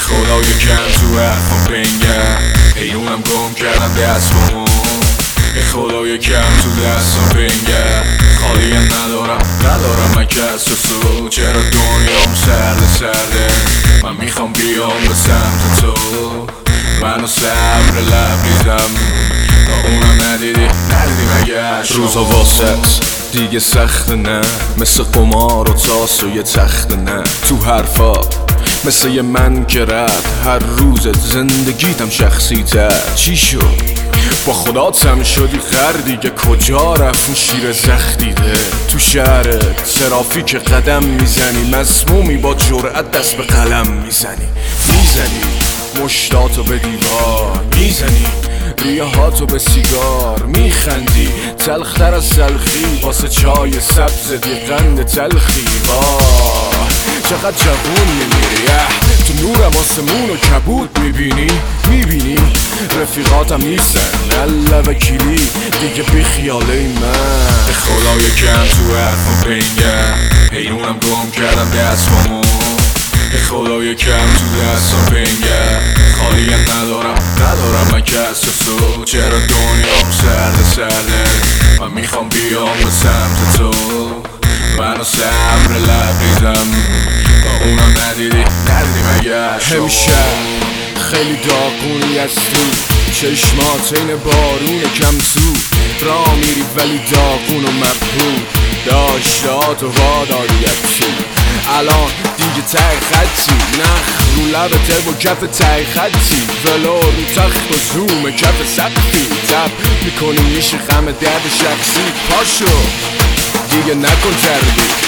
خدا یکم تو حرفم بنگر حیونم گم کردم دستمو خدا یکم تو دستم بنگر خالی ندارم من کس و سو چرا دنیام سرده من میخوام بیام به سمت تو منو صبر لبریزم تا اونم ندیدی مگه روزا واسه دیگه سخت نه مثل قمار و تاس و یه تخت نه تو حرفات مثل یه من که رد هر روزت زندگیتم شخصی تر چی شد؟ با خداتم شدی غر دیگه کجا رفت اون شیر زخدیده تو شهرت ترافیک قدم میزنی مسمومی با جرأت دست به قلم میزنی مشتاتو به دیوار میزنی ریه هاتو به سیگار میخندی تلختر از تلخی واسه چای سبزت یه قند تلخی واه چقدر جوون میمیری تو نورم آسمون و کبود میبینی رفیقاتم نیستن الله وکیلی دیگه بی خیاله من خدا یکم تو حرفم بنگر حیونم گم کردم دستمو خدا یکم تو دستم بنگر خالی ندارم من کس و سو چرا دنیام سرده من میخوام بیام به سمت تو منو صبر لبریزم با اونم ندیدی مگه همیشه خیلی داغونی هستی چشمات این بارون کم تو را میری ولی داغون و مبهود داشتات و واداریتی الان دیگه تای خطی نخ رو لبته با کف تای خطی ولو رو تخت و زوم کف سقفی تب میکنی میشه خم درد شخصی پاشو دیگه نکن تردید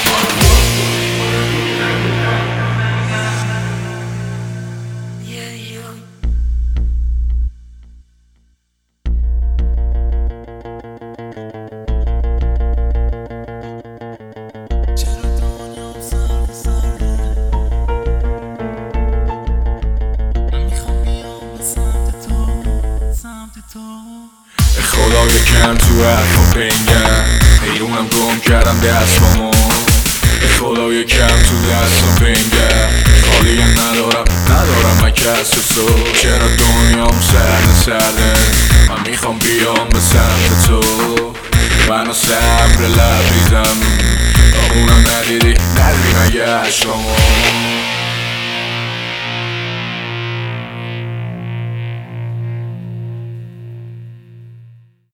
خدا یکم تو حرفم بنگر حیونم گم کردم دستمو خدا یکم تو دستم بنگر خالی ندارم من کس و سو چرا دنیام سرده من میخوام بیام به سمت تو منو صبر لبریزم تا اونم ندیدی مگه عشقامو